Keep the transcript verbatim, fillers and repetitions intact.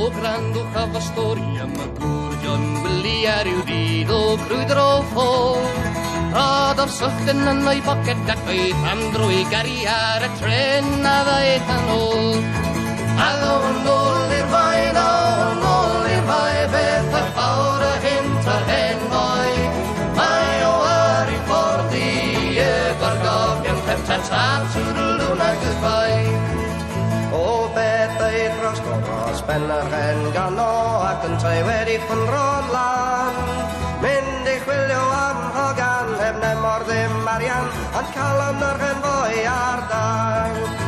o grandwch a fy stori am y gŵr John Willie ar yw dydd o grwydr o ffôn. Rod o'r sylchyn yn o'i boced ac oedd am drwy gari ar y tren a ddaeth yn ôl. A ddo yn ôl i'r fai, ddo yn ôl i'r fai, beth y ffawr y hynt a'r hen foi. Mae o ar i ffordd i y gorgofion pep ta ta twrlwn a goodbye. O beth ei dros gofros ben yr hen gano ac yn troi wedi ffynro'n lan. Mynd i chwilio am hogan heb nem o'r ddim arian ond cael yn yr hen foi ar dan.